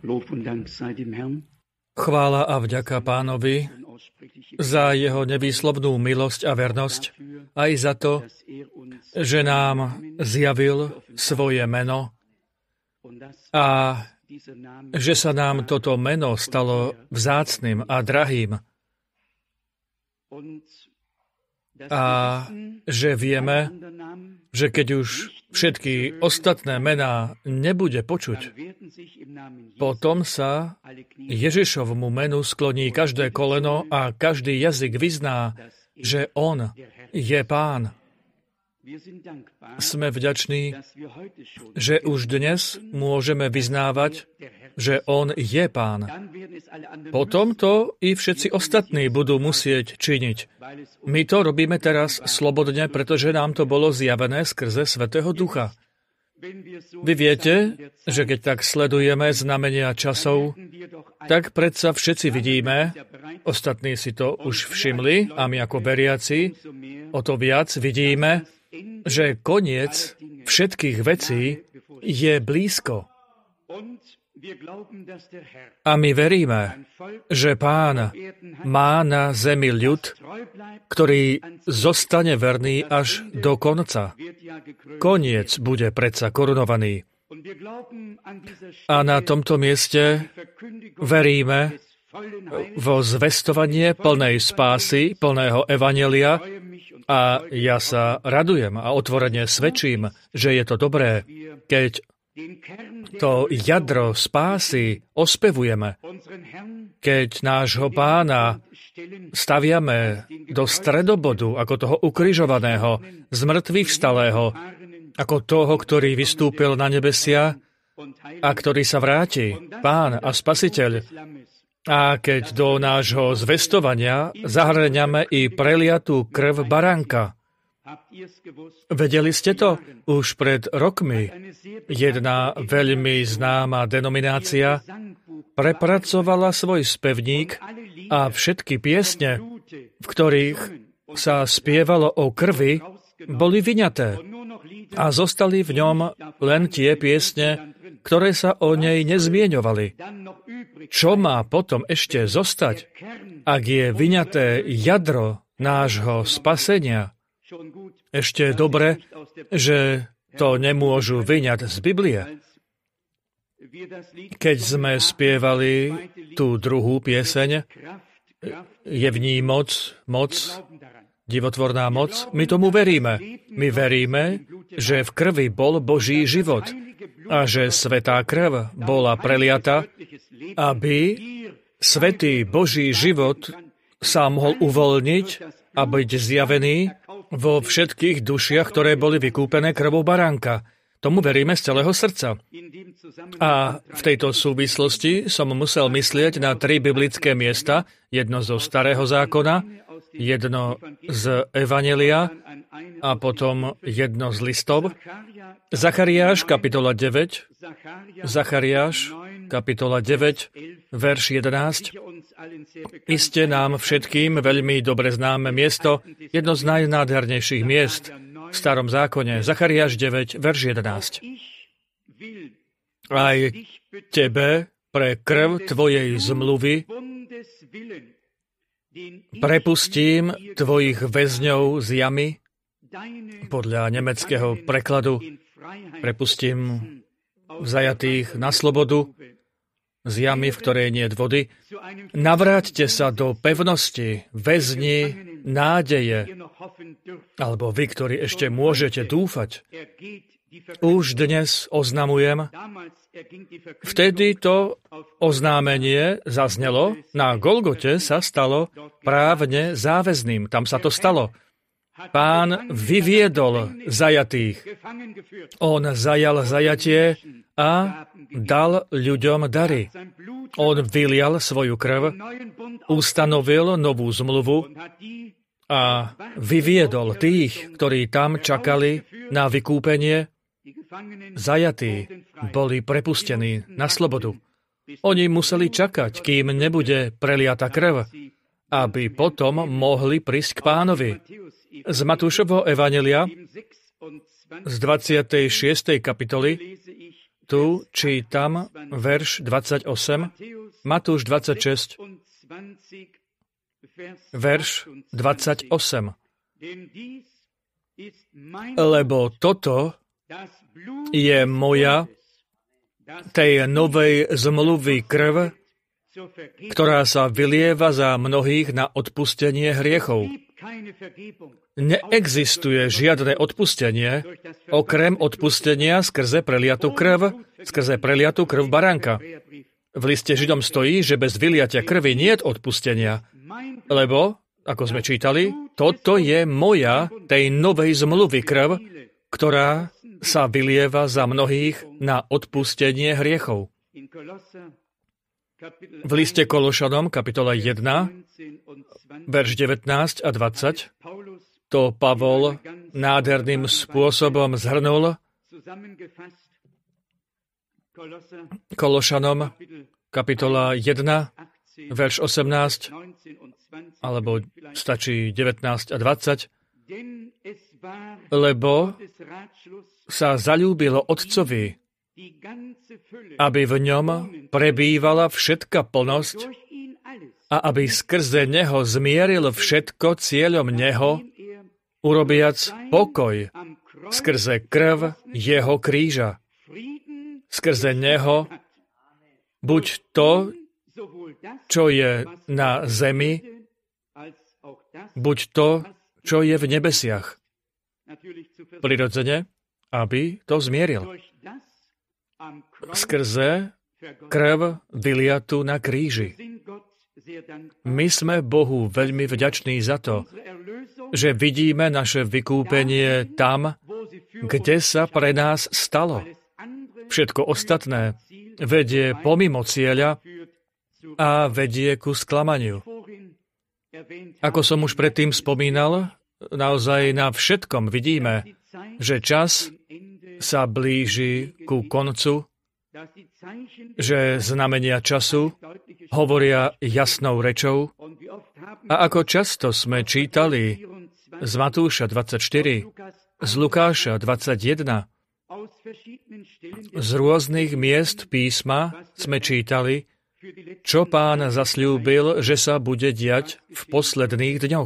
Chvála a vďaka Pánovi za jeho nevýslovnú milosť a vernosť, aj za to, že nám zjavil svoje meno a že sa nám toto meno stalo vzácnym a drahým. A že vieme, že keď už všetky ostatné mená nebude počuť, potom sa Ježišovmu menu skloní každé koleno a každý jazyk vyzná, že on je Pán. Sme vďační, že už dnes môžeme vyznávať, že on je Pán. Potom to i všetci ostatní budú musieť činiť. My to robíme teraz slobodne, pretože nám to bolo zjavené skrze Svätého Ducha. Vy viete, že keď tak sledujeme znamenia časov, tak predsa všetci vidíme, ostatní si to už všimli, a my ako veriaci o to viac vidíme, že koniec všetkých vecí je blízko. A my veríme, že Pán má na zemi ľud, ktorý zostane verný až do konca. Koniec bude predsa korunovaný. A na tomto mieste veríme vo zvestovanie plnej spásy, plného evanjelia, a ja sa radujem a otvorene svedčím, že je to dobré, keď to jadro spásy ospevujeme, keď nášho Pána staviame do stredobodu ako toho ukrižovaného, z mŕtvych vstalého, ako toho, ktorý vystúpil na nebesia a ktorý sa vráti, Pán a Spasiteľ. A keď do nášho zvestovania zahrňame i preliatú krv baránka. Vedeli ste to? Už pred rokmi jedna veľmi známa denominácia prepracovala svoj spevník a všetky piesne, v ktorých sa spievalo o krvi, boli vyňaté a zostali v ňom len tie piesne, ktoré sa o nej nezmieňovali. Čo má potom ešte zostať, ak je vyňaté jadro nášho spasenia? Ešte dobre, že to nemôžu vyňať z Biblie. Keď sme spievali tú druhú pieseň, je v ní moc, divotvorná moc, my tomu veríme. My veríme, že v krvi bol Boží život a že svätá krv bola preliata, aby svätý Boží život sa mohol uvoľniť a byť zjavený vo všetkých dušiach, ktoré boli vykúpené krvou baránka. Tomu veríme z celého srdca. A v tejto súvislosti som musel myslieť na 3 biblické miesta, jedno zo Starého zákona, jedno z Evanjelia a potom jedno z listov. Zachariáš, kapitola 9, verš 11. Iste nám všetkým veľmi dobre známe miesto, jedno z najnádhernejších miest v Starom zákone. Zachariáš 9, verš 11. Aj tebe pre krv tvojej zmluvy prepustím tvojich väzňov z jamy, podľa nemeckého prekladu prepustím zajatých na slobodu z jamy, v ktorej nie je vody. Navráťte sa do pevnosti, väzni nádeje, alebo vy, ktorí ešte môžete dúfať. Už dnes oznamujem, vtedy to oznámenie zaznelo, na Golgote sa stalo právne záväzným. Tam sa to stalo. Pán vyviedol zajatých. On zajal zajatie a dal ľuďom dary. On vylial svoju krv, ustanovil novú zmluvu a vyviedol tých, ktorí tam čakali na vykúpenie. Zajatí boli prepustení na slobodu. Oni museli čakať, kým nebude preliata krv, aby potom mohli prísť k Pánovi. Z Matúšovho evanjelia, z 26. kapitoly, tu čítam verš 28, Matúš 26, verš 28. Lebo toto je moja, tej novej zmluvy krv, ktorá sa vylieva za mnohých na odpustenie hriechov. Neexistuje žiadne odpustenie, okrem odpustenia skrze preliatú krv baránka. V liste Židom stojí, že bez vyliatia krvi nie je odpustenia, lebo, ako sme čítali, toto je moja, tej novej zmluvy krv, ktorá sa vylieva za mnohých na odpustenie hriechov. V liste Kološanom, kapitola 1, verš 19 a 20, to Pavol nádherným spôsobom zhrnul. Kološanom, kapitola 1, verš 18, alebo stačí 19 a 20, lebo sa zaľúbilo Otcovi, aby v ňom prebývala všetka plnosť a aby skrze neho zmieril všetko cieľom neho, urobiac pokoj skrze krv jeho kríža. Skrze neho buď to, čo je na zemi, buď to, čo je v nebesiach. Prirodzene, aby to zmieril. Skrze krv vyliatu na kríži. My sme Bohu veľmi vďační za to, že vidíme naše vykúpenie tam, kde sa pre nás stalo. Všetko ostatné vedie pomimo cieľa a vedie ku sklamaniu. Ako som už predtým spomínal, naozaj na všetkom vidíme, že čas sa blíži ku koncu, že znamenia času hovoria jasnou rečou. A ako často sme čítali z Matúša 24, z Lukáša 21, z rôznych miest písma sme čítali, čo Pán zasľúbil, že sa bude diať v posledných dňoch.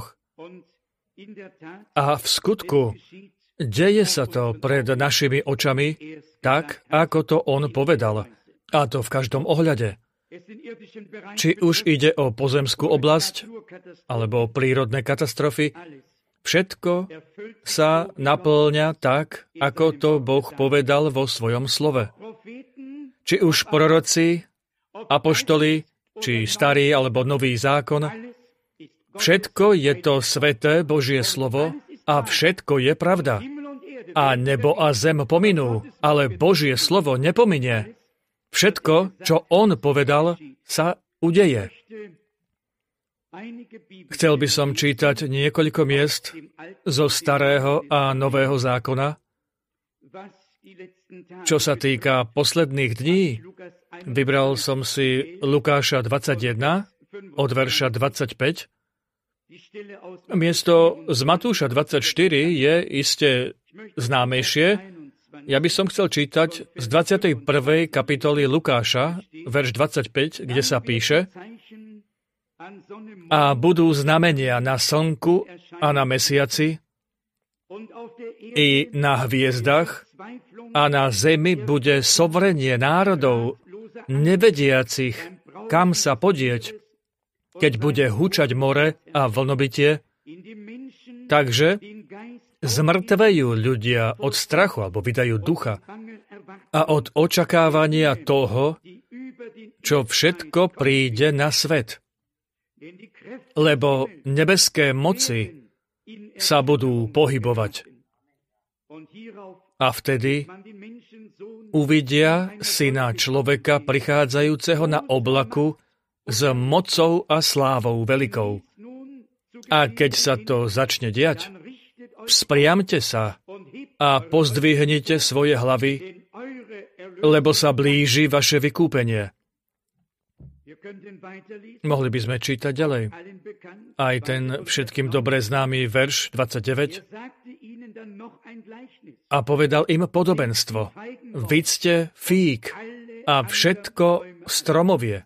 A v skutku deje sa to pred našimi očami tak, ako to on povedal. A to v každom ohľade. Či už ide o pozemskú oblasť, alebo prírodné katastrofy, všetko sa naplňa tak, ako to Boh povedal vo svojom slove. Či už proroci, apoštoli, či starý alebo nový zákon, všetko je to sväté Božie slovo a všetko je pravda. A nebo a zem pominú, ale Božie slovo nepominie. Všetko, čo on povedal, sa udeje. Chcel by som čítať niekoľko miest zo Starého a Nového zákona. Čo sa týka posledných dní, vybral som si Lukáša 21 od verša 25. Miesto z Matúša 24 je iste známejšie. Ja by som chcel čítať z 21. kapitoly Lukáša, verš 25, kde sa píše: A budú znamenia na slnku a na mesiaci i na hviezdach a na zemi bude sovrenie národov, nevediacich, kam sa podieť, keď bude hučať more a vlnobytie. Takže zmŕtvejú ľudia od strachu, alebo vydajú ducha, a od očakávania toho, čo všetko príde na svet. Lebo nebeské moci sa budú pohybovať. A vtedy uvidia Syna človeka prichádzajúceho na oblaku s mocou a slávou veľkou. A keď sa to začne diať, vzpriamte sa a pozdvihnite svoje hlavy, lebo sa blíži vaše vykúpenie. Mohli by sme čítať ďalej. Aj ten všetkým dobre známy verš 29. A povedal im podobenstvo. Vidzte fík a všetko stromovie.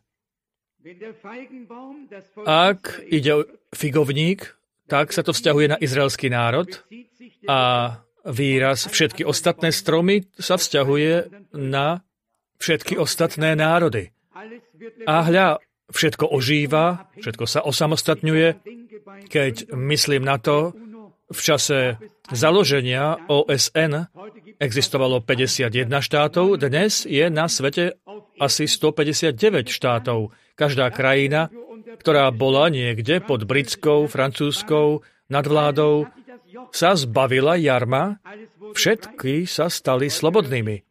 Ak ide o figovník, tak sa to vzťahuje na izraelský národ a výraz všetky ostatné stromy sa vzťahuje na všetky ostatné národy. A hľa, všetko ožíva, všetko sa osamostatňuje. Keď myslím na to, v čase založenia OSN existovalo 51 štátov, dnes je na svete asi 159 štátov. Každá krajina, ktorá bola niekde pod britskou, francúzskou nadvládou, sa zbavila jarma, všetky sa stali slobodnými.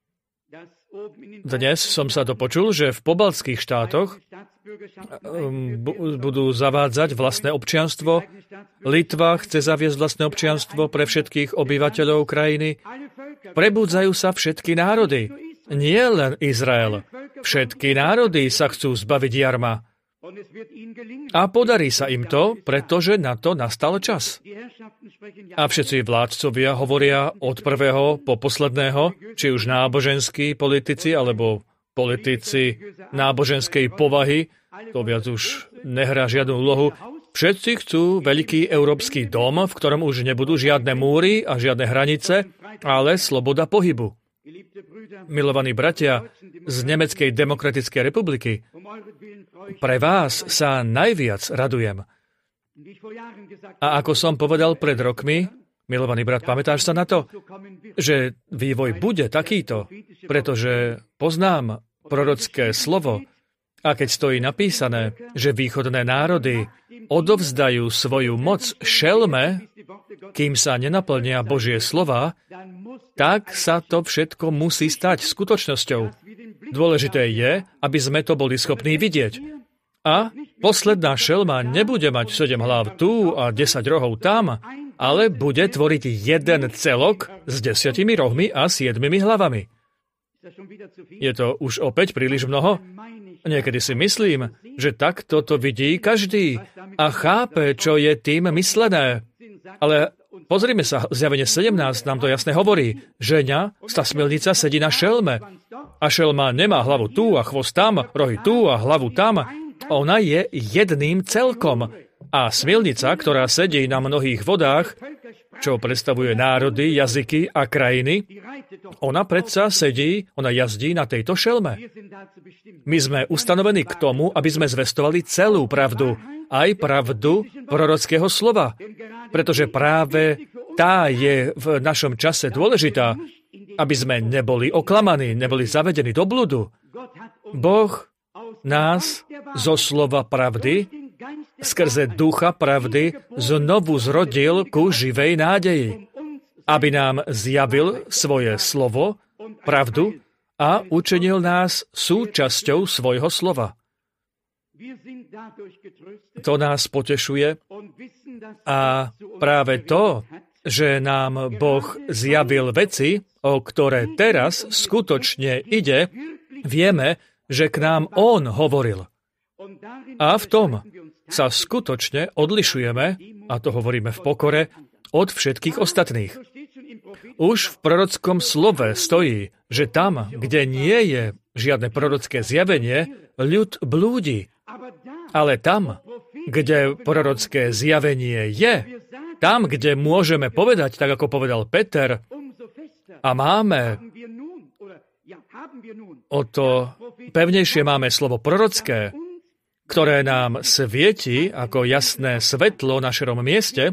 Dnes som sa dopočul, že v pobaltských štátoch budú zavádzať vlastné občianstvo. Litva chce zaviesť vlastné občianstvo pre všetkých obyvateľov krajiny. Prebudzajú sa všetky národy, nie len Izrael. Všetky národy sa chcú zbaviť jarma. A podarí sa im to, pretože na to nastal čas. A všetci vládcovia hovoria od prvého po posledného, či už náboženskí politici, alebo politici náboženskej povahy, to viac už nehrá žiadnu úlohu. Všetci chcú veľký európsky dom, v ktorom už nebudú žiadne múry a žiadne hranice, ale sloboda pohybu. Milovaní bratia z Nemeckej demokratickej republiky, pre vás sa najviac radujem. A ako som povedal pred rokmi, milovaný brat, pamätáš sa na to, že vývoj bude takýto, pretože poznám prorocké slovo a keď stojí napísané, že východné národy odovzdajú svoju moc šelme, kým sa nenaplnia Božie slova, tak sa to všetko musí stať skutočnosťou. Dôležité je, aby sme to boli schopní vidieť. A posledná šelma nebude mať 7 hlav tu a 10 rohov tam, ale bude tvoriť jeden celok s 10 rohmi a 7 hlavami. Je to už opäť príliš mnoho? Niekedy si myslím, že takto to vidí každý a chápe, čo je tým myslené. Ale pozrime sa, zjavenie 17 nám to jasne hovorí. Žeňa, tá smilnica sedí na šelme. A šelma nemá hlavu tu a chvost tam, rohy tu a hlavu tam. Ona je jedným celkom. A smilnica, ktorá sedí na mnohých vodách, čo predstavuje národy, jazyky a krajiny, ona predsa sedí, ona jazdí na tejto šelme. My sme ustanovení k tomu, aby sme zvestovali celú pravdu, aj pravdu prorockého slova, pretože práve tá je v našom čase dôležitá, aby sme neboli oklamaní, neboli zavedení do bludu. Boh nás zo slova pravdy, skrze ducha pravdy, znovu zrodil ku živej nádeji, aby nám zjavil svoje slovo, pravdu, a učinil nás súčasťou svojho slova. To nás potešuje a práve to, že nám Boh zjavil veci, o ktoré teraz skutočne ide, vieme, že k nám On hovoril. A v tom sa skutočne odlišujeme, a to hovoríme v pokore, od všetkých ostatných. Už v prorockom slove stojí, že tam, kde nie je žiadne prorocké zjavenie, ľud blúdi. Ale tam, kde prorocké zjavenie je, tam, kde môžeme povedať, tak ako povedal Peter, a máme, o to pevnejšie máme slovo prorocké, ktoré nám svieti ako jasné svetlo na šerom mieste.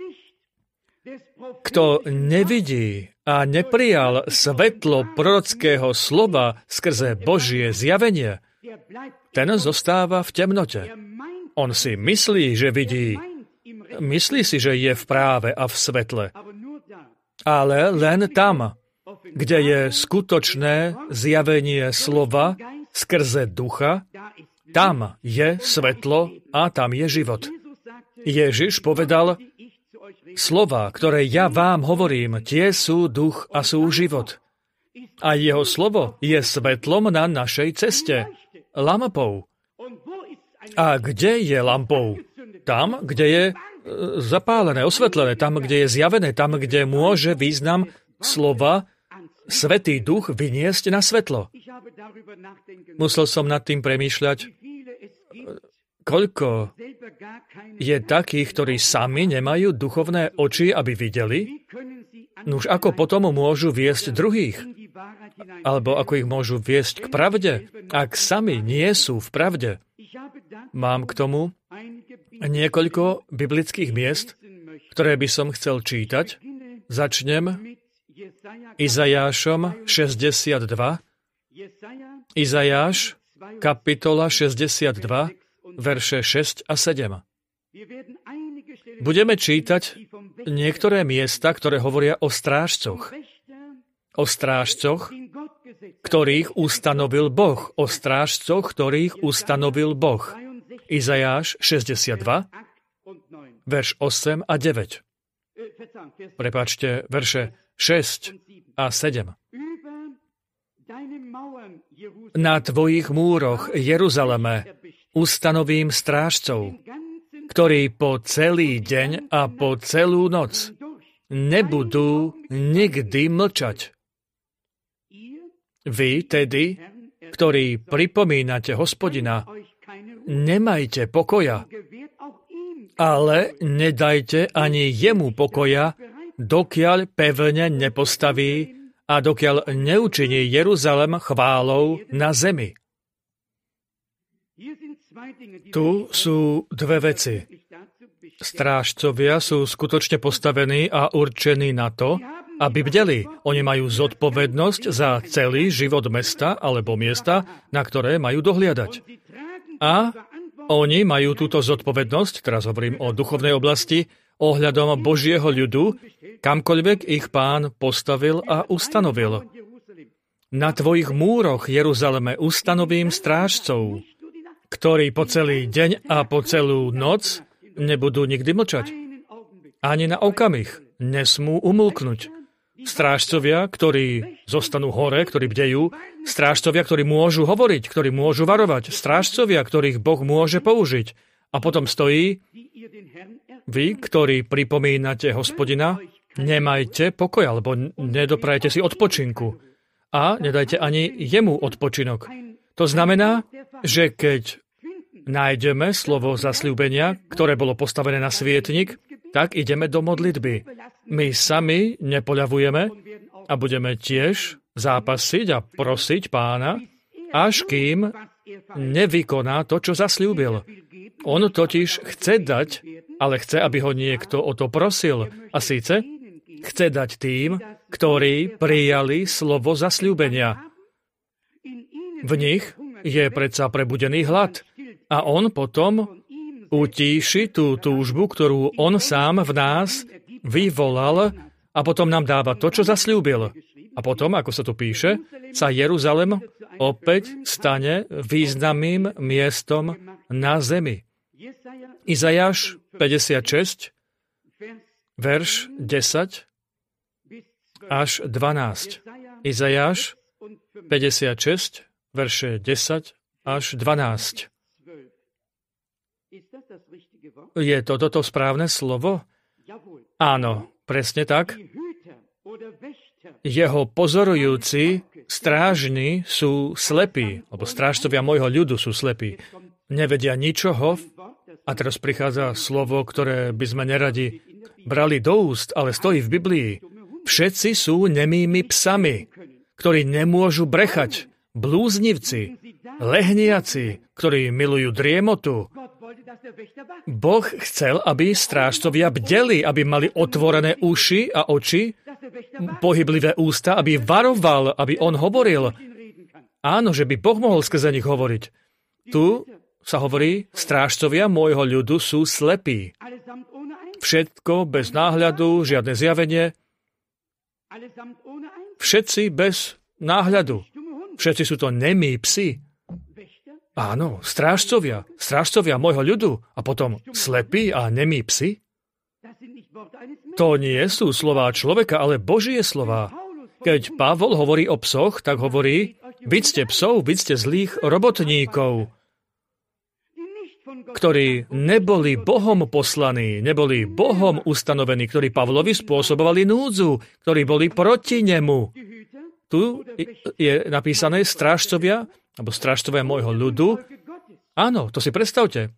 Kto nevidí a neprijal svetlo prorockého slova skrze Božie zjavenie, ten zostáva v temnote. On si myslí, že vidí. Myslí si, že je v práve a v svetle. Ale len tam, kde je skutočné zjavenie slova skrze ducha, tam je svetlo a tam je život. Ježiš povedal, slova, ktoré ja vám hovorím, tie sú duch a sú život. A jeho slovo je svetlom na našej ceste, lampou. A kde je lampou? Tam, kde je zapálené, osvetlené, tam, kde je zjavené, tam, kde môže význam slova Svätý Duch vyniesť na svetlo. Musel som nad tým premýšľať, koľko je takých, ktorí sami nemajú duchovné oči, aby videli. Nuž ako potom môžu viesť druhých? Alebo ako ich môžu viesť k pravde, ak sami nie sú v pravde? Mám k tomu niekoľko biblických miest, ktoré by som chcel čítať. Začnem Izajášom 62. Izajáš, kapitola 62, verše 6 a 7. Budeme čítať niektoré miesta, ktoré hovoria o strážcoch. O strážcoch, ktorých ustanovil Boh. O strážcoch, ktorých ustanovil Boh. Izajáš 62, verš 8 a 9. Prepáčte, verše 6 a 7. Na tvojich múroch, Jeruzaleme, ustanovím strážcov, ktorí po celý deň a po celú noc nebudú nikdy mlčať. Vy tedy, ktorí pripomínate Hospodina, nemajte pokoja, ale nedajte ani jemu pokoja, dokiaľ pevne nepostaví a dokiaľ neučiní Jeruzalem chválou na zemi. Tu sú dve veci. Strážcovia sú skutočne postavení a určení na to, aby bdeli. Oni majú zodpovednosť za celý život mesta alebo miesta, na ktoré majú dohliadať. A oni majú túto zodpovednosť, teraz hovorím o duchovnej oblasti, ohľadom Božieho ľudu, kamkoľvek ich Pán postavil a ustanovil. Na tvojich múroch, Jeruzaleme, ustanovím strážcov, ktorí po celý deň a po celú noc nebudú nikdy mlčať. Ani na okamih nesmú umlknúť. Strážcovia, ktorí zostanú hore, ktorí bdejú, strážcovia, ktorí môžu hovoriť, ktorí môžu varovať, strážcovia, ktorých Boh môže použiť. A potom stojí: vy, ktorí pripomínate Hospodina, nemajte pokoj, alebo nedoprajte si odpočinku. A nedajte ani jemu odpočinok. To znamená, že keď nájdeme slovo zasľúbenia, ktoré bolo postavené na svietnik, tak ideme do modlitby. My sami nepoľavujeme a budeme tiež zápasiť a prosiť Pána, až kým nevykoná to, čo zasľúbil. On totiž chce dať, ale chce, aby ho niekto o to prosil. A síce chce dať tým, ktorí prijali slovo zasľúbenia. V nich je predsa prebudený hlad. A on potom utíši tú túžbu, ktorú on sám v nás vyvolal, a potom nám dáva to, čo zasľúbil. A potom, ako sa tu píše, sa Jeruzalem opäť stane významným miestom na zemi. Izajáš 56, verš 10 až 12. Izajáš 56, verše 10 až 12. Je toto správne slovo? Áno, presne tak. Jeho pozorujúci strážni sú slepí, alebo strážcovia môjho ľudu sú slepí. Nevedia ničoho. A teraz prichádza slovo, ktoré by sme neradi brali do úst, ale stojí v Biblii. Všetci sú nemými psami, ktorí nemôžu brechať. Blúznivci, lehniaci, ktorí milujú driemotu. Boh chcel, aby strážcovia bdeli, aby mali otvorené uši a oči, pohyblivé ústa, aby varoval, aby on hovoril. Áno, že by Boh mohol skrze nich hovoriť. Tu sa hovorí, strážcovia môjho ľudu sú slepí. Všetko bez náhľadu, žiadne zjavenie. Všetci bez náhľadu. Všetci sú to nemí psi. Áno, strážcovia môjho ľudu a potom slepí a nemí psi. To nie sú slová človeka, ale Božie slová. Keď Pavol hovorí o psoch, tak hovorí: byť ste psov, byť ste zlých robotníkov. ktorí neboli Bohom poslaní, neboli Bohom ustanovení, ktorí Pavlovi spôsobovali núdzu, ktorí boli proti nemu. Tu je napísané strážcovia, alebo strážcovia môjho ľudu. Áno, to si predstavte.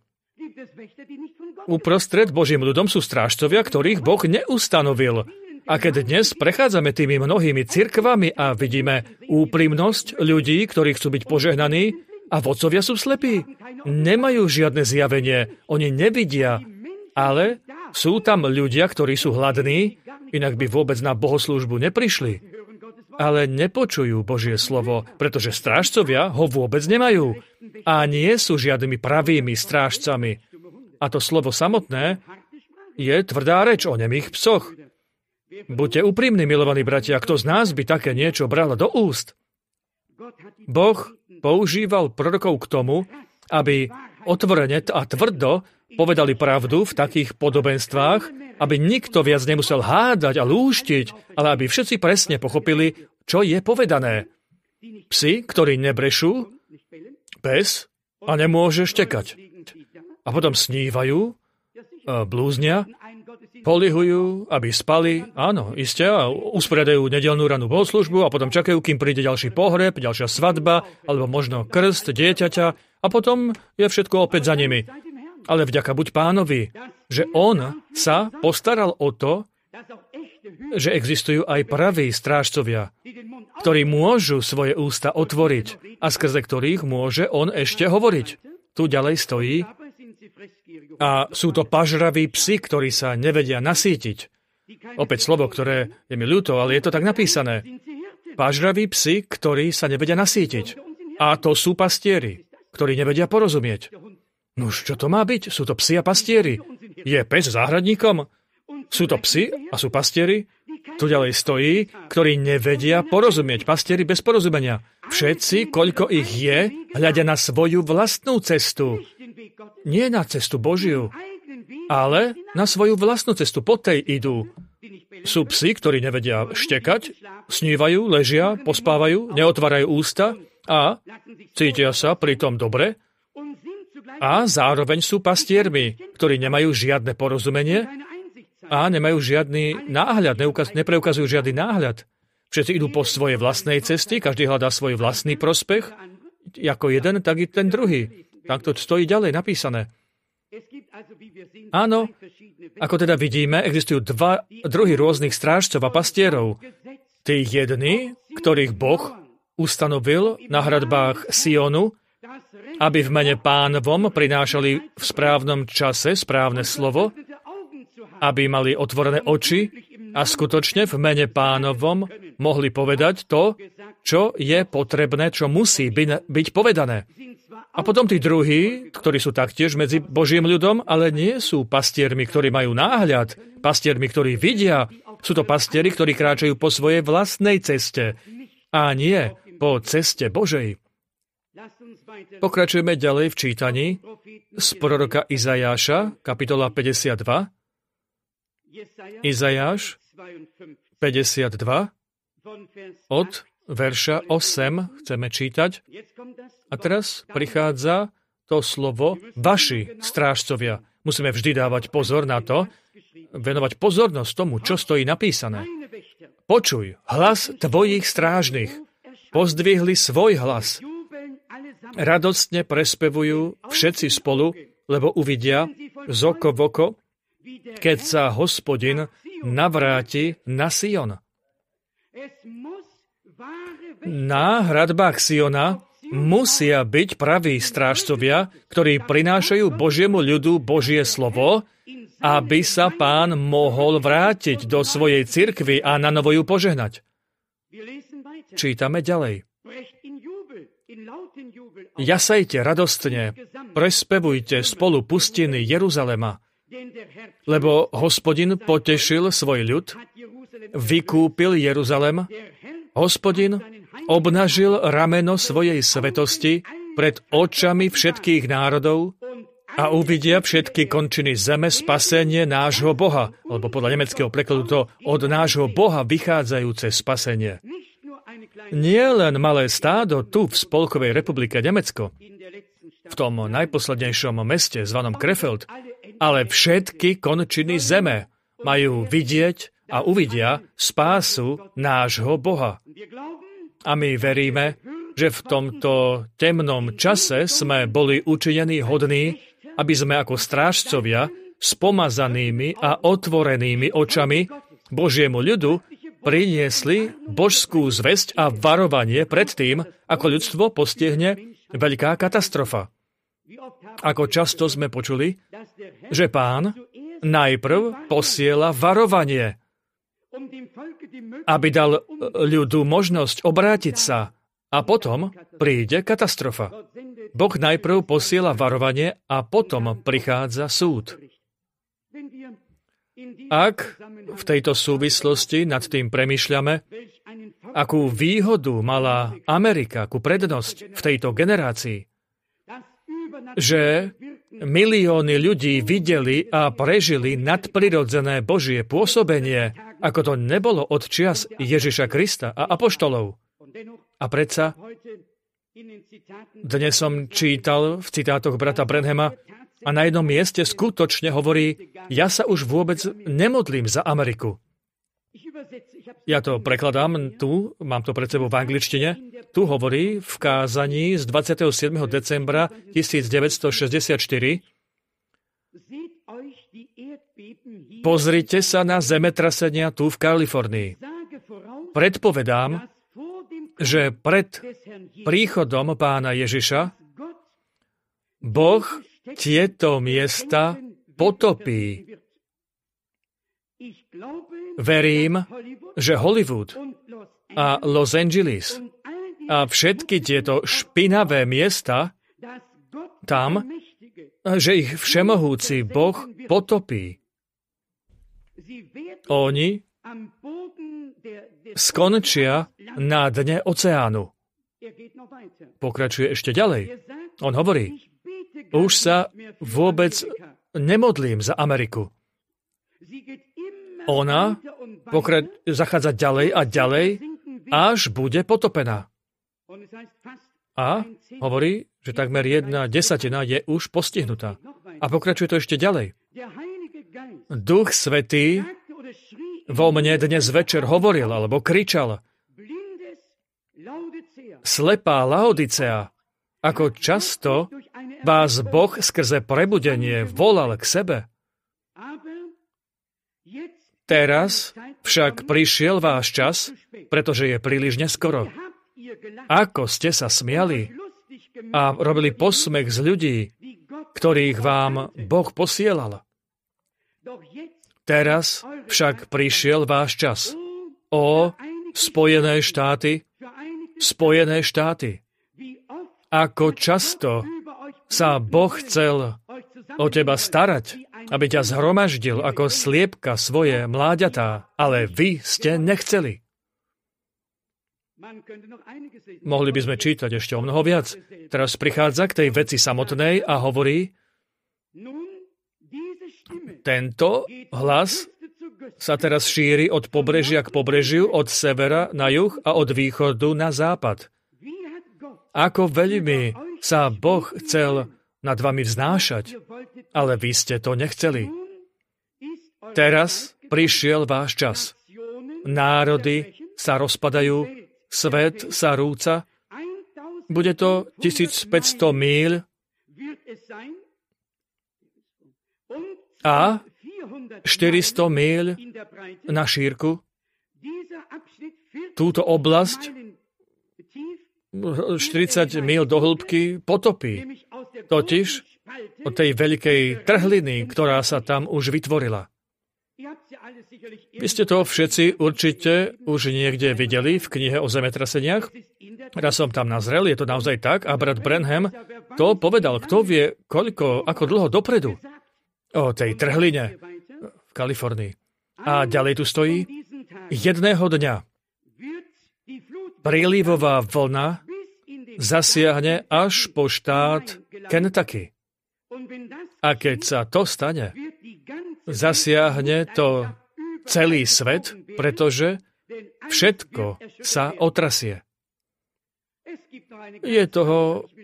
Uprostred Božím ľudom sú strážcovia, ktorých Boh neustanovil. A keď dnes prechádzame tými mnohými cirkvami a vidíme úprimnosť ľudí, ktorí chcú byť požehnaní, a vodcovia sú slepí, nemajú žiadne zjavenie, oni nevidia, ale sú tam ľudia, ktorí sú hladní, inak by vôbec na bohoslúžbu neprišli. Ale nepočujú Božie slovo, pretože strážcovia ho vôbec nemajú a nie sú žiadnymi pravými strážcami. A to slovo samotné je tvrdá reč o nemých psoch. Buďte úprimní, milovaní bratia, kto z nás by také niečo bral do úst? Boh používal prorokov k tomu, aby otvorene a tvrdo povedali pravdu v takých podobenstvách, aby nikto viac nemusel hádať a lúštiť, ale aby všetci presne pochopili, čo je povedané. Psi, ktorí nebrešú, pes a nemôže štekať. A potom snívajú, blúznia, polihujú, aby spali, áno, iste, a usporiadajú nedeľnú ranú bohoslužbu a potom čakajú, kým príde ďalší pohreb, ďalšia svadba, alebo možno krst dieťaťa a potom je všetko opäť za nimi. Ale vďaka buď Pánovi, že on sa postaral o to, že existujú aj praví strážcovia, ktorí môžu svoje ústa otvoriť a skrze ktorých môže on ešte hovoriť. Tu ďalej stojí: a sú to pažraví psi, ktorí sa nevedia nasýtiť. Opäť slovo, ktoré je mi ľúto, ale je to tak napísané. Pažraví psi, ktorí sa nevedia nasýtiť. A to sú pastieri, ktorí nevedia porozumieť. Nuž, čo to má byť? Sú to psi a pastieri. Je pes záhradníkom? Sú to psi a sú pastieri? Tu ďalej stojí, ktorí nevedia porozumieť. Pastieri bez porozumenia. Všetci, koľko ich je, hľadia na svoju vlastnú cestu. Nie na cestu Božiu, ale na svoju vlastnú cestu. Po tej idú. Sú psi, ktorí nevedia štekať, snívajú, ležia, pospávajú, neotvárajú ústa a cítia sa pritom dobre. A zároveň sú pastiermi, ktorí nemajú žiadne porozumenie a nemajú žiadny náhľad, nepreukazujú žiadny náhľad. Všetci idú po svojej vlastnej cesty, každý hľadá svoj vlastný prospech, ako jeden, tak i ten druhý. Tak to stojí ďalej napísané. Áno, ako teda vidíme, existujú dva druhy rôznych strážcov a pastierov. Tí jedni, ktorých Boh ustanovil na hradbách Sionu, aby v mene Pánovom prinášali v správnom čase správne slovo, aby mali otvorené oči a skutočne v mene Pánovom mohli povedať to, čo je potrebné, čo musí byť povedané. A potom tí druhí, ktorí sú taktiež medzi Božím ľudom, ale nie sú pastiermi, ktorí majú náhľad, pastiermi, ktorí vidia. Sú to pastieri, ktorí kráčajú po svojej vlastnej ceste a nie po ceste Božej. Pokračujeme ďalej v čítaní z proroka Izajáša, kapitola 52. Izajáš 52, od verša 8 chceme čítať. A teraz prichádza to slovo vaši strážcovia. Musíme vždy dávať pozor na to, venovať pozornosť tomu, čo stojí napísané. Počuj hlas tvojich strážnych. Pozdvihli svoj hlas. Radostne prespevujú všetci spolu, lebo uvidia z oko v oko, keď sa Hospodin navráti na Sion. Na hradbách Siona musia byť praví strážcovia, ktorí prinášajú Božiemu ľudu Božie slovo, aby sa Pán mohol vrátiť do svojej cirkvi a na novo ju požehnať. Čítame ďalej. Jasajte radostne, prespevujte spolu pustiny Jeruzalema, lebo Hospodin potešil svoj ľud, vykúpil Jeruzalem, Hospodin obnažil rameno svojej svetosti pred očami všetkých národov a uvidia všetky končiny zeme spasenie nášho Boha, alebo podľa nemeckého prekladu to od nášho Boha vychádzajúce spasenie. Nie len malé stádo tu v Spolkovej republike Nemecko. v tom najposlednejšom meste zvanom Krefeld, ale všetky končiny zeme majú vidieť a uvidia spásu nášho Boha. A my veríme, že v tomto temnom čase sme boli učinení hodní, aby sme ako strážcovia s pomazanými a otvorenými očami Božiemu ľudu priniesli božskú zvesť a varovanie pred tým, ako ľudstvo postihne veľká katastrofa. Ako často sme počuli, že Pán najprv posiela varovanie, aby dal ľudu možnosť obrátiť sa a potom príde katastrofa. Boh najprv posiela varovanie a potom prichádza súd. Ak v tejto súvislosti nad tým premýšľame, akú výhodu mala Amerika, akú prednosť v tejto generácii, že milióny ľudí videli a prežili nadprirodzené Božie pôsobenie, ako to nebolo od čias Ježiša Krista a apoštolov. A predsa dnes som čítal v citátoch brata Branhama a na jednom mieste skutočne hovorí, ja sa už vôbec nemodlím za Ameriku. Ja to prekladám tu, mám to pred sebou v angličtine. Tu hovorí v kázaní z 27. decembra 1964. Pozrite sa na zemetrasenia tu v Kalifornii. Predpovedám, že pred príchodom Pána Ježiša Boh tieto miesta potopí. Verím, že Hollywood a Los Angeles a všetky tieto špinavé miesta tam, že ich všemohúci Boh potopí. Oni skončia na dne oceánu. Pokračuje ešte ďalej. On hovorí, už sa vôbec nemodlím za Ameriku. Ona zachádza ďalej a ďalej, až bude potopená. A hovorí, že takmer 1/10 je už postihnutá. A pokračuje to ešte ďalej. Duch Svätý vo mne dnes večer hovoril, alebo kričal, slepá Laodicea, ako často vás Boh skrze prebudenie volal k sebe. Teraz však prišiel váš čas, pretože je príliš neskoro. Ako ste sa smiali a robili posmech z ľudí, ktorých vám Boh posielal. Teraz však prišiel váš čas. O Spojené štáty, ako často sa Boh chcel o teba starať, aby ťa zhromaždil ako sliepka svoje mláďatá, ale vy ste nechceli. Mohli by sme čítať ešte o mnoho viac. Teraz prichádza k tej veci samotnej a hovorí, tento hlas sa teraz šíri od pobrežia k pobrežiu, od severa na juh a od východu na západ. Ako veľmi sa Boh chcel nad vami vznášať, ale vy ste to nechceli. Teraz prišiel váš čas. Národy sa rozpadajú, svet sa rúca. Bude to 1500 míľ a 400 míľ na šírku. Túto oblasť 40 míľ do hĺbky potopí. Totiž od tej veľkej trhliny, ktorá sa tam už vytvorila. Vy ste to všetci určite už niekde videli v knihe o zemetraseniach. Raz som tam nazrel, je to naozaj tak, a brat Branham to povedal, kto vie, ako dlho dopredu o tej trhline v Kalifornii. A ďalej tu stojí, jedného dňa prílivová vlna zasiahne až po štát Kentucky. A keď sa to stane, zasiahne to celý svet, pretože všetko sa otrasie. Je toho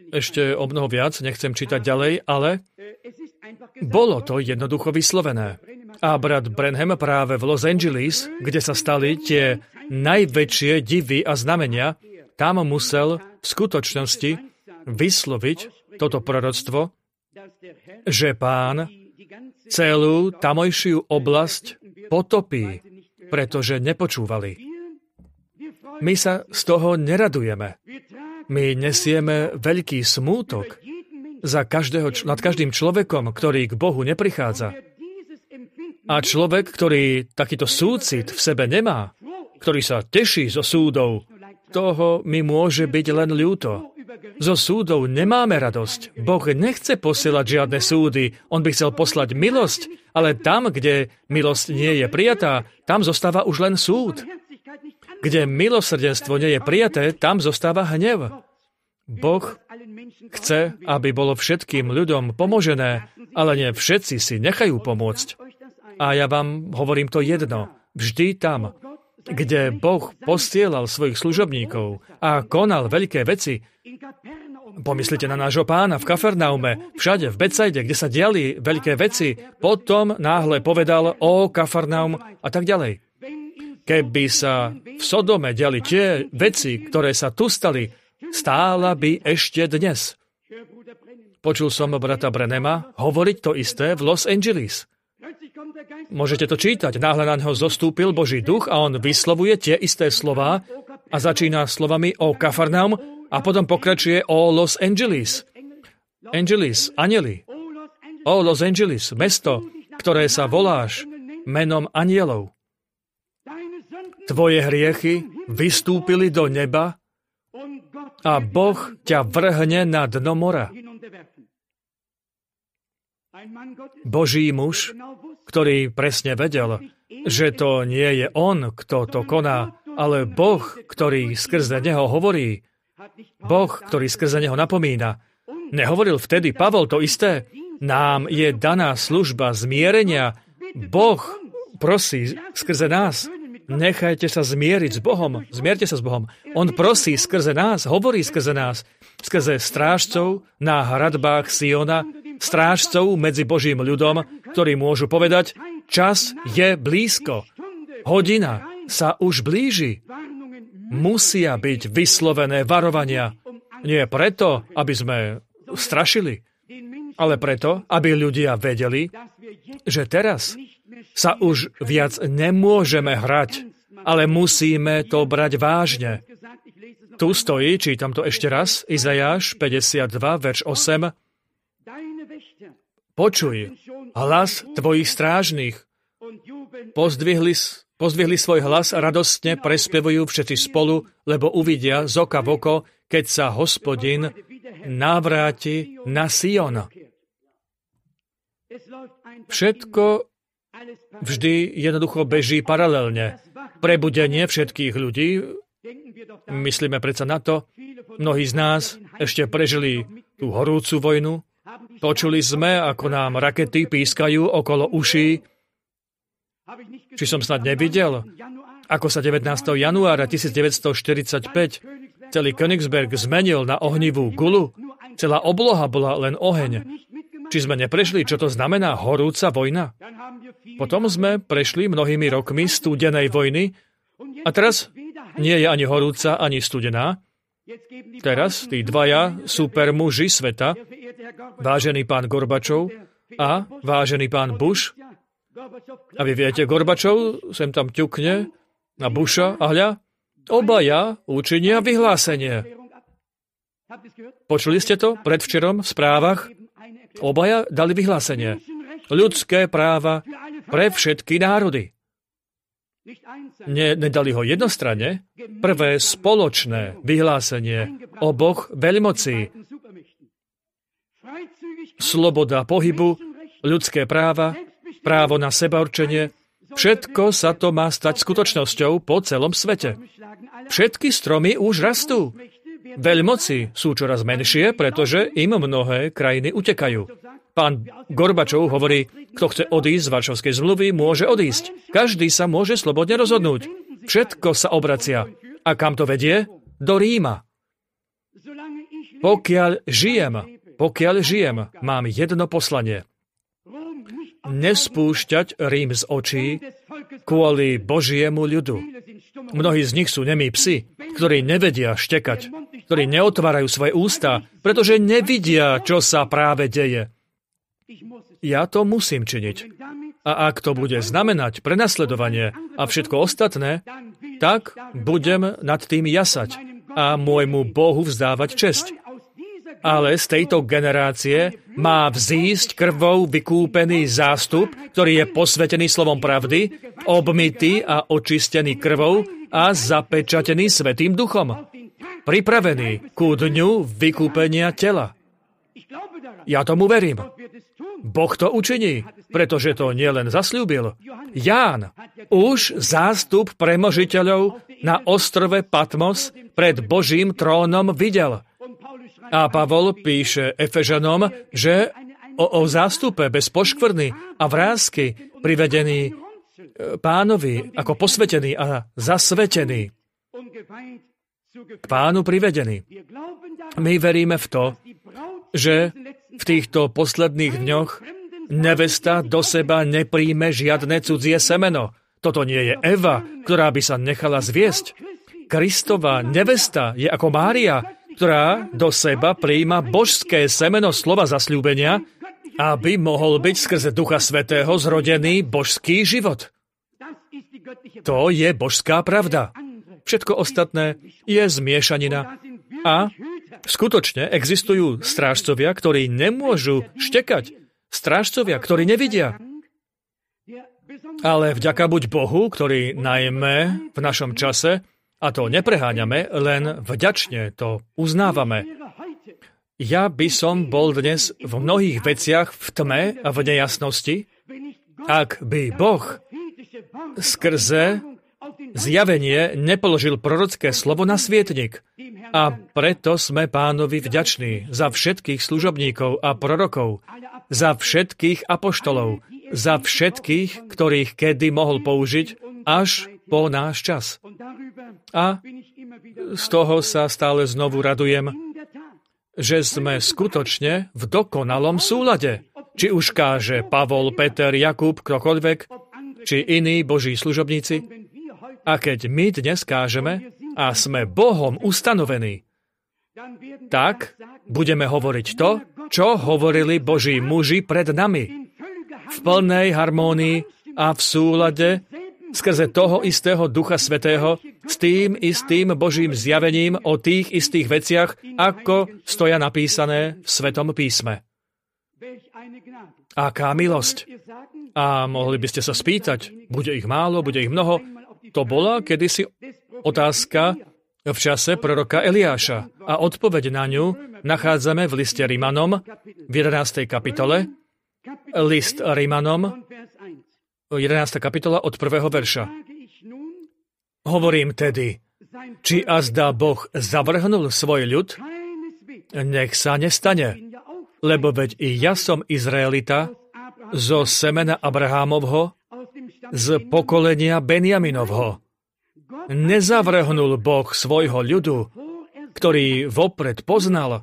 ešte o mnoho viac, nechcem čítať ďalej, ale bolo to jednoducho vyslovené. A brat Branham práve v Los Angeles, kde sa stali tie najväčšie divy a znamenia, tam musel v skutočnosti vysloviť toto proroctvo, že Pán celú tamojšiu oblasť potopí, pretože nepočúvali. My sa z toho neradujeme. My nesieme veľký smútok nad každým človekom, ktorý k Bohu neprichádza. A človek, ktorý takýto súcit v sebe nemá, ktorý sa teší zo súdov, toho mi môže byť len ľúto. Zo súdov nemáme radosť. Boh nechce posielať žiadne súdy. On by chcel poslať milosť, ale tam, kde milosť nie je prijatá, tam zostáva už len súd. Kde milosrdenstvo nie je prijaté, tam zostáva hnev. Boh chce, aby bolo všetkým ľuďom pomožené, ale nie všetci si nechajú pomôcť. A ja vám hovorím to jedno. Vždy tam, kde Boh posielal svojich služobníkov a konal veľké veci, pomyslite na nášho Pána v Kafarnaume, všade v Betsaide, kde sa diali veľké veci, potom náhle povedal o Kafarnaum a tak ďalej. Keby sa v Sodome diali tie veci, ktoré sa tu stali, stála by ešte dnes. Počul som brata Branhama hovoriť to isté v Los Angeles. Môžete to čítať. Náhle na neho zostúpil Boží duch a on vyslovuje tie isté slová a začína slovami o Kafarnaum a potom pokračuje o Los Angeles. Angeles, anjeli. O Los Angeles, mesto, ktoré sa voláš menom anjelov. Tvoje hriechy vystúpili do neba a Boh ťa vrhne na dno mora. Boží muž, ktorý presne vedel, že to nie je on, kto to koná, ale Boh, ktorý skrze neho hovorí, Boh, ktorý skrze neho napomína. Nehovoril vtedy Pavol to isté? Nám je daná služba zmierenia. Boh prosí skrze nás. Nechajte sa zmieriť s Bohom. Zmierte sa s Bohom. On prosí skrze nás, hovorí skrze nás. Skrze strážcov na hradbách Siona, strážcov medzi Božím ľudom, ktorí môžu povedať, čas je blízko. Hodina sa už blíži. Musia byť vyslovené varovania. Nie preto, aby sme strašili, ale preto, aby ľudia vedeli, že teraz sa už viac nemôžeme hrať, ale musíme to brať vážne. Tu stojí, čítam to ešte raz, Izajáš 52, verš 8. Počuj hlas tvojich strážnych. Pozdvihli svoj hlas a radostne prespevujú všetci spolu, lebo uvidia z oka v oko, keď sa Hospodin navráti na Sion. Všetko vždy jednoducho beží paralelne. Prebudenie všetkých ľudí, myslíme predsa na to, mnohí z nás ešte prežili tú horúcu vojnu, počuli sme, ako nám rakety pískajú okolo uší. Či som snad nevidel, ako sa 19. januára 1945 celý Königsberg zmenil na ohnivú gulu? Celá obloha bola len oheň. Či sme neprešli, čo to znamená horúca vojna? Potom sme prešli mnohými rokmi studenej vojny a teraz nie je ani horúca, ani studená. Teraz tí dvaja supermuži sveta, vážený pán Gorbačov a vážený pán Bush. A vy viete, Gorbačov sem tam ťukne na Busha a hľa, obaja učinia vyhlásenie. Počuli ste to predvčerom v správach? Obaja dali vyhlásenie. Ľudské práva pre všetky národy. Nedali ho jednostranne. Prvé spoločné vyhlásenie oboch veľmocí. Sloboda pohybu, ľudské práva, právo na sebaurčenie. Všetko sa to má stať skutočnosťou po celom svete. Všetky stromy už rastú. Veľmoci sú čoraz menšie, pretože im mnohé krajiny utekajú. Pán Gorbačov hovorí, kto chce odísť z Varšavskej zmluvy, môže odísť. Každý sa môže slobodne rozhodnúť. Všetko sa obracia. A kam to vedie? Do Ríma. Pokiaľ žijem, mám jedno poslanie. Nespúšťať Rím z očí kvôli Božiemu ľudu. Mnohí z nich sú nemí psi, ktorí nevedia štekať, ktorí neotvárajú svoje ústa, pretože nevidia, čo sa práve deje. Ja to musím činiť. A ak to bude znamenať prenasledovanie a všetko ostatné, tak budem nad tým jasať a môjmu Bohu vzdávať česť. Ale z tejto generácie má vzísť krvou vykúpený zástup, ktorý je posvetený slovom pravdy, obmytý a očistený krvou a zapečatený Svätým Duchom. Pripravený ku dňu vykúpenia tela. Ja tomu verím. Boh to učiní, pretože to nielen zasľúbil. Ján, už zástup premožiteľov na ostrove Patmos pred Božím trónom videl. A Pavol píše Efežanom, že o zástupe bez poškvrny a vrásky privedený Pánovi ako posvetený a zasvetený. K Pánu privedený. My veríme v to, že v týchto posledných dňoch nevesta do seba nepríjme žiadne cudzie semeno. Toto nie je Eva, ktorá by sa nechala zviesť. Kristova nevesta je ako Mária, ktorá do seba prijíma božské semeno slova zasľúbenia, aby mohol byť skrze Ducha Svätého zrodený božský život. To je božská pravda. Všetko ostatné je zmiešanina. A skutočne existujú strážcovia, ktorí nemôžu štekať. Strážcovia, ktorí nevidia. Ale vďaka buď Bohu, ktorý najmä v našom čase, a to nepreháňame, len vďačne to uznávame. Ja by som bol dnes v mnohých veciach v tme a v nejasnosti, ak by Boh skrze zjavenie nepoložil prorocké slovo na svietnik. A preto sme Pánovi vďační za všetkých služobníkov a prorokov, za všetkých apoštolov, za všetkých, ktorých kedy mohol použiť až po náš čas. A z toho sa stále znovu radujem, že sme skutočne v dokonalom súlade. Či už káže Pavol, Peter, Jakub, ktokoľvek, či iní Boží služobníci. A keď my dnes kážeme a sme Bohom ustanovení, tak budeme hovoriť to, čo hovorili Boží muži pred nami. V plnej harmónii a v súlade skrze toho istého Ducha Svätého s tým istým Božím zjavením o tých istých veciach, ako stoja napísané v Svetom písme. Aká milosť! A mohli by ste sa spýtať, bude ich málo, bude ich mnoho? To bola kedysi otázka v čase proroka Eliáša a odpoveď na ňu nachádzame v liste Rimanom v 11. kapitole. List Rimanom, 11. kapitola od 1. verša. Hovorím tedy, či azda Boh zavrhnul svoj ľud? Nech sa nestane, lebo veď i ja som Izraelita zo semena Abrahámovho, z pokolenia Benjaminovho. Nezavrhnul Boh svojho ľudu, ktorý vopred poznal.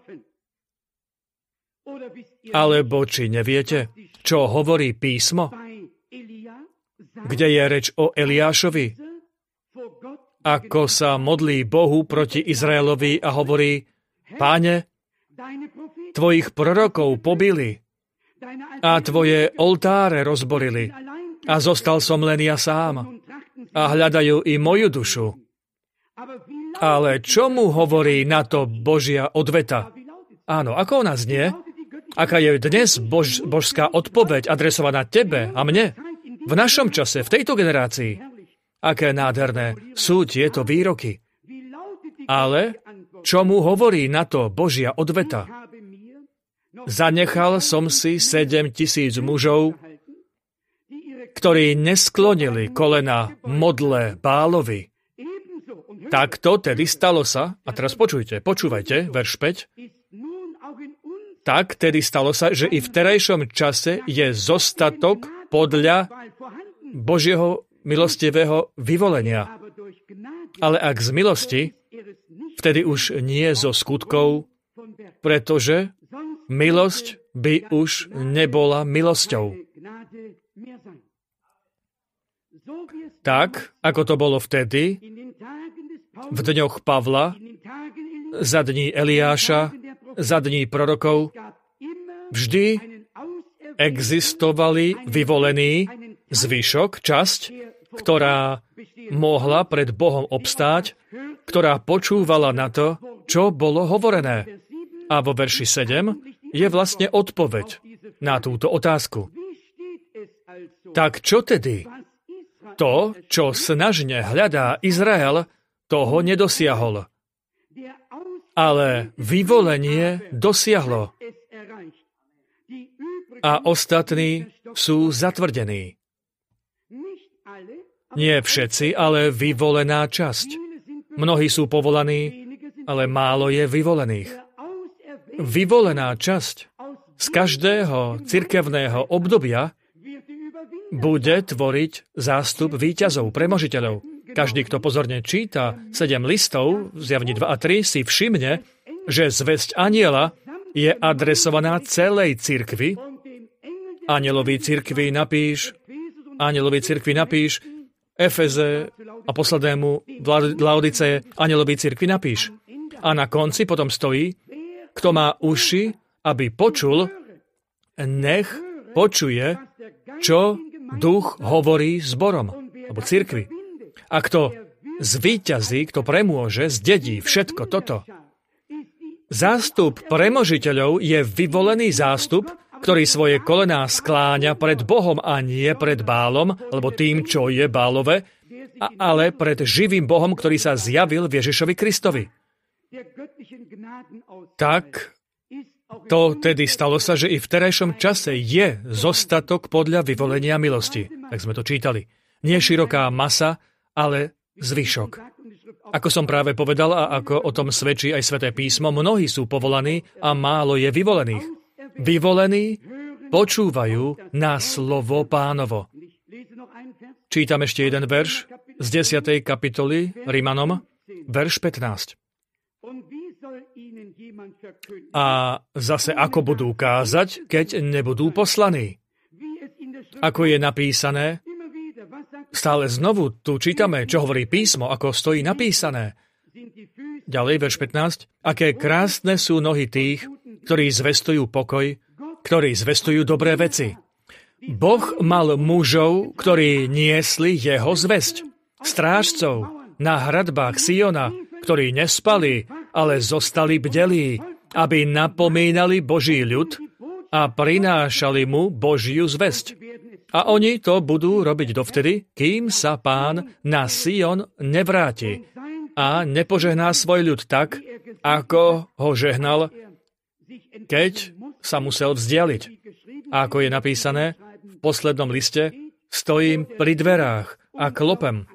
Alebo či neviete, čo hovorí písmo? Kde je reč o Eliášovi? Ako sa modlí Bohu proti Izraelovi a hovorí, Páne, tvojich prorokov pobili a tvoje oltáre rozborili a zostal som len ja sám a hľadajú i moju dušu. Ale čo mu hovorí na to Božia odveta? Áno, ako ona znie? Aká je dnes božská odpoveď adresovaná tebe a mne? V našom čase, v tejto generácii. Aké nádherné sú tieto výroky. Ale čo mu hovorí na to Božia odveta? Zanechal som si 7,000 mužov, ktorí nesklonili kolena modle Bálovi. Takto tedy stalo sa, a teraz počúvajte, verš 5. Tak tedy stalo sa, že i v terajšom čase je zostatok podľa Božieho milostivého vyvolenia. Ale ak z milosti, vtedy už nie zo skutkov, pretože milosť by už nebola milosťou. Tak, ako to bolo vtedy, v dňoch Pavla, za dní Eliáša, za dní prorokov, vždy existovali vyvolení zvyšok, časť, ktorá mohla pred Bohom obstáť, ktorá počúvala na to, čo bolo hovorené. A vo verši 7 je vlastne odpoveď na túto otázku. Tak čo tedy? To, čo snažne hľadá Izrael, toho nedosiahol. Ale vyvolenie dosiahlo. A ostatní sú zatvrdení. Nie všetci, ale vyvolená časť. Mnohí sú povolaní, ale málo je vyvolených. Vyvolená časť z každého cirkevného obdobia bude tvoriť zástup víťazov, premožiteľov. Každý, kto pozorne číta 7 listov, Zjavení 2 a 3, si všimne, že zvesť anjela je adresovaná celej cirkvi. Anjelovej cirkvi napíš, Efeze a poslednému Laodiceje, anjelovej cirkvi napíš. A na konci potom stojí, kto má uši, aby počul, nech počuje, čo Duch hovorí zborom, alebo cirkvi. A kto zvíťazí, kto premôže, zdedí všetko toto. Zástup premožiteľov je vyvolený zástup, ktorý svoje kolená skláňa pred Bohom a nie pred Bálom, alebo tým, čo je Bálové, ale pred živým Bohom, ktorý sa zjavil v Ježišovi Kristovi. Tak to tedy stalo sa, že i v terajšom čase je zostatok podľa vyvolenia milosti. Tak sme to čítali. Nie široká masa, ale zvyšok. Ako som práve povedal a ako o tom svedčí aj Sväté písmo, mnohí sú povolaní a málo je vyvolených. Vyvolení počúvajú na slovo Pánovo. Čítam ešte jeden verš z 10. kapitoly Rimanom, verš 15. A zase ako budú kázať, keď nebudú poslaní? Ako je napísané, stále znovu tu čítame, čo hovorí písmo, ako stojí napísané. Ďalej, verš 15. Aké krásne sú nohy tých, ktorí zvestujú pokoj, ktorí zvestujú dobré veci. Boh mal mužov, ktorí niesli jeho zvesť. Strážcov na hradbách Siona, ktorí nespali, ale zostali bdelí, aby napomínali Boží ľud a prinášali mu Božiu zvesť. A oni to budú robiť dovtedy, kým sa Pán na Sion nevráti a nepožehná svoj ľud tak, ako ho žehnal, keď sa musel vzdialiť. A ako je napísané v poslednom liste, stojím pri dverách a klopem.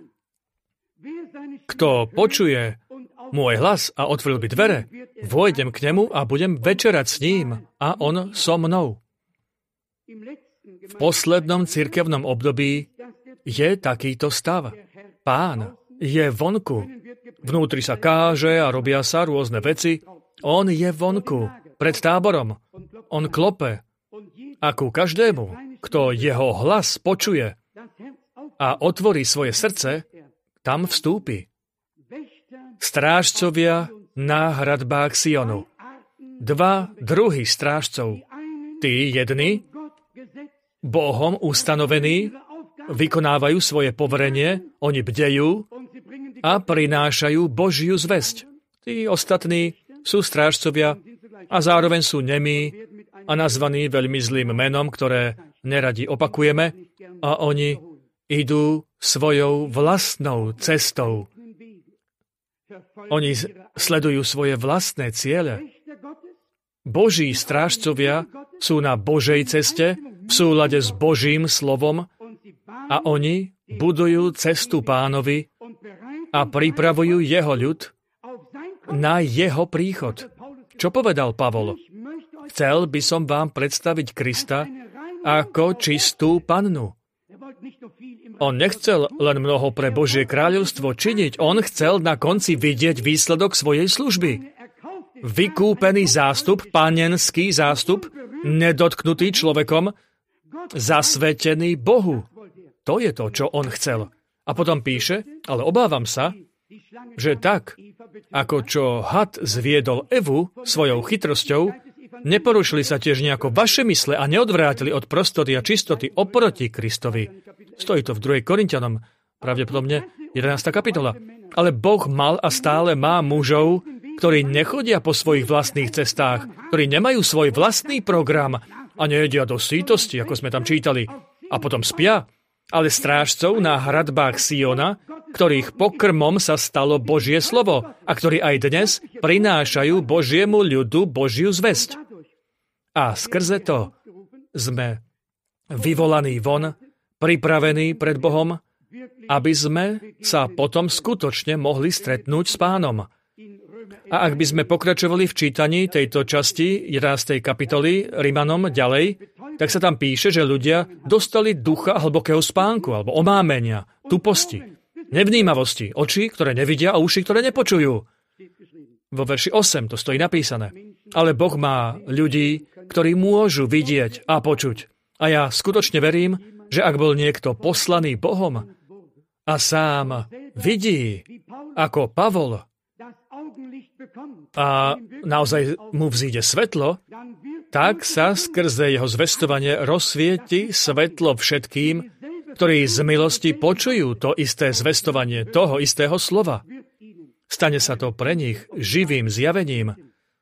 Kto počuje môj hlas a otvoril by dvere, vojdem k nemu a budem večerať s ním a on so mnou. V poslednom cirkevnom období je takýto stav. Pán je vonku. Vnútri sa káže a robia sa rôzne veci. On je vonku, pred táborom. On klope. A ku každému, kto jeho hlas počuje a otvorí svoje srdce, tam vstúpi. Strážcovia na hradbách Sionu. Dva druhy strážcov. Tí jedni, Bohom ustanovení, vykonávajú svoje poverenie, oni bdejú a prinášajú Božiu zvesť. Tí ostatní sú strážcovia a zároveň sú nemí a nazvaní veľmi zlým menom, ktoré neradi opakujeme, a oni idú svojou vlastnou cestou. Oni sledujú svoje vlastné ciele. Boží strážcovia sú na Božej ceste, v súlade s Božím slovom, a oni budujú cestu Pánovi a pripravujú jeho ľud na jeho príchod. Čo povedal Pavol? Chcel by som vám predstaviť Krista ako čistú pannu. On nechcel len mnoho pre Božie kráľovstvo činiť, on chcel na konci vidieť výsledok svojej služby. vykúpený zástup, panenský zástup, nedotknutý človekom, zasvetený Bohu. To je to, čo on chcel. A potom píše, ale obávam sa, že tak, ako čo had zviedol Evu svojou chytrosťou, neporušili sa tiež nejako vaše mysle a neodvrátili od prostoty a čistoty oproti Kristovi. Stojí to v 2. Korinťanom, pravdepodobne 11. kapitola. Ale Boh mal a stále má mužov, ktorí nechodia po svojich vlastných cestách, ktorí nemajú svoj vlastný program a nejedia do sítosti, ako sme tam čítali, a potom spia, ale strážcov na hradbách Siona, ktorých pokrmom sa stalo Božie slovo a ktorí aj dnes prinášajú Božiemu ľudu Božiu zvesť. A skrze to sme vyvolaní von, pripravení pred Bohom, aby sme sa potom skutočne mohli stretnúť s Pánom. A ak by sme pokračovali v čítaní tejto časti 11. kapitoly Rimanom ďalej, tak sa tam píše, že ľudia dostali ducha hlbokého spánku alebo omámenia, tuposti, nevnímavosti, oči, ktoré nevidia a uši, ktoré nepočujú. Vo verši 8 to stojí napísané. Ale Boh má ľudí, ktorí môžu vidieť a počuť. A ja skutočne verím, že ak bol niekto poslaný Bohom a sám vidí, ako Pavol, a naozaj mu vzíde svetlo, tak sa skrze jeho zvestovanie rozsvieti svetlo všetkým, ktorí z milosti počujú to isté zvestovanie toho istého slova. Stane sa to pre nich živým zjavením.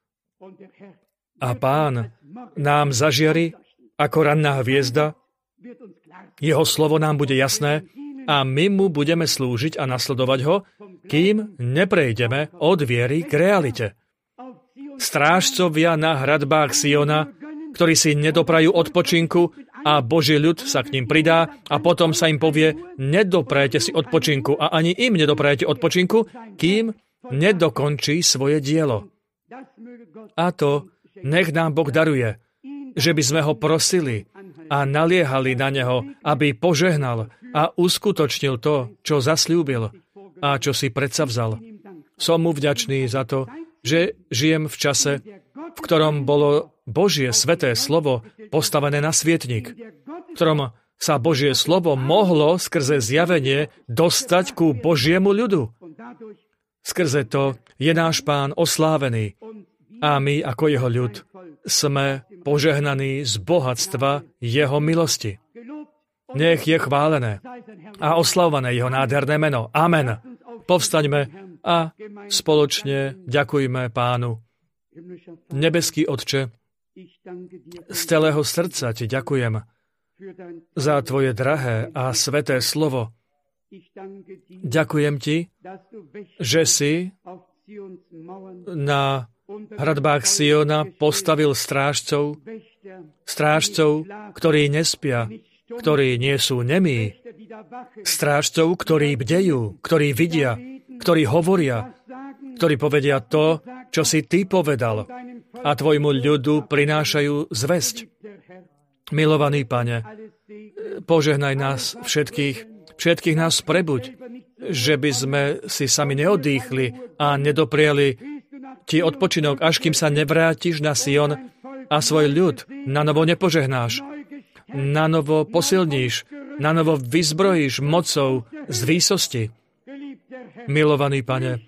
A Pán nám zažiari ako ranná hviezda, jeho slovo nám bude jasné a my mu budeme slúžiť a nasledovať ho, kým neprejdeme od viery k realite. Strážcovia na hradbách Siona, ktorí si nedoprajú odpočinku a Boží ľud sa k ním pridá a potom sa im povie, nedoprajete si odpočinku a ani im nedoprajete odpočinku, kým nedokončí svoje dielo. A to nech nám Boh daruje, že by sme ho prosili a naliehali na neho, aby požehnal a uskutočnil to, čo zasľúbil a čo si predsavzal. Som mu vďačný za to, že žijem v čase, v ktorom bolo Božie sveté slovo postavené na svietnik, v ktorom sa Božie slovo mohlo skrze zjavenie dostať ku Božiemu ľudu. Skrze to je náš Pán oslávený a my ako jeho ľud sme požehnaní z bohatstva jeho milosti. Nech je chválené a oslavované jeho nádherné meno. Amen. Povstaňme a spoločne ďakujme Pánu. Nebeský Otče, z celého srdca Ti ďakujem za Tvoje drahé a sveté slovo. Ďakujem Ti, že si na hradbách Siona postavil strážcov, ktorí nespia, ktorí nie sú nemí, strážcov, ktorí bdejú, ktorí vidia, ktorí hovoria, ktorí povedia to, čo si Ty povedal a Tvojmu ľudu prinášajú zvesť. Milovaný Pane, požehnaj nás všetkých nás prebuď, že by sme si sami neodýchli a nedopriali Ti odpočinok, až kým sa nevrátiš na Sion a svoj ľud na novo nepožehnáš, na novo posilníš, na novo vyzbrojíš mocou z výsosti. Milovaný Pane,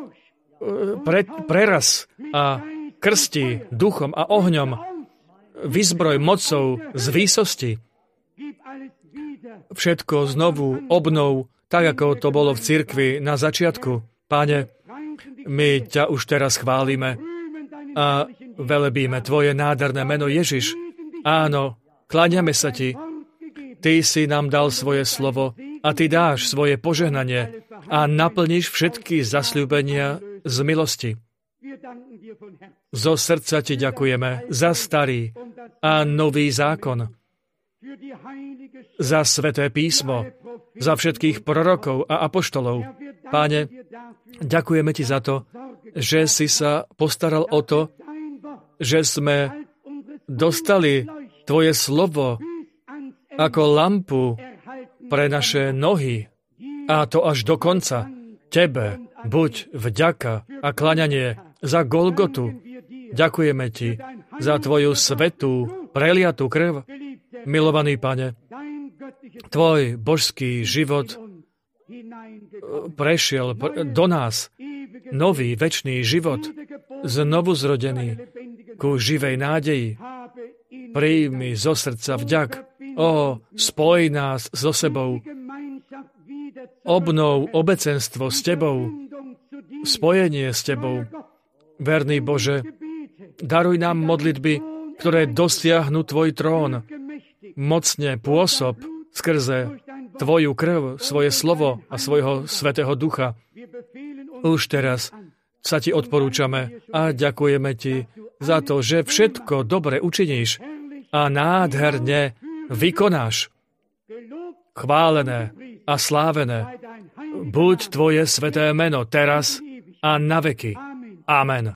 preraz a krsti duchom a ohňom, vyzbroj mocou z výsosti. Všetko znovu obnov, tak ako to bolo v cirkvi na začiatku. Pane, my ťa už teraz chválime a velebíme Tvoje nádherné meno Ježiš. Áno, kláňame sa Ti. Ty si nám dal svoje slovo a Ty dáš svoje požehnanie a naplníš všetky zasľúbenia z milosti. Zo srdca Ti ďakujeme za starý a nový zákon, za sväté písmo, za všetkých prorokov a apoštolov. Páne, ďakujeme Ti za to, že si sa postaral o to, že sme dostali Tvoje slovo ako lampu pre naše nohy, a to až do konca. Tebe buď vďaka a klaňanie za Golgotu. Ďakujeme Ti za Tvoju svätú, preliatú krv. Milovaný Pane, Tvoj božský život prešiel do nás. Nový, večný život, znovu zrodený ku živej nádeji. Príjmi zo srdca vďak. Spoj nás so sebou. Obnov obecenstvo s Tebou. Spojenie s Tebou. Verný Bože, daruj nám modlitby, ktoré dosiahnu Tvoj trón. Mocne pôsob skrze Tvoju krv, svoje slovo a svojho Svätého Ducha. Už teraz sa Ti odporúčame a ďakujeme Ti za to, že všetko dobre učiníš a nádherne vykonáš. Chválené a slávené buď Tvoje sväté meno teraz a na veky. Amen.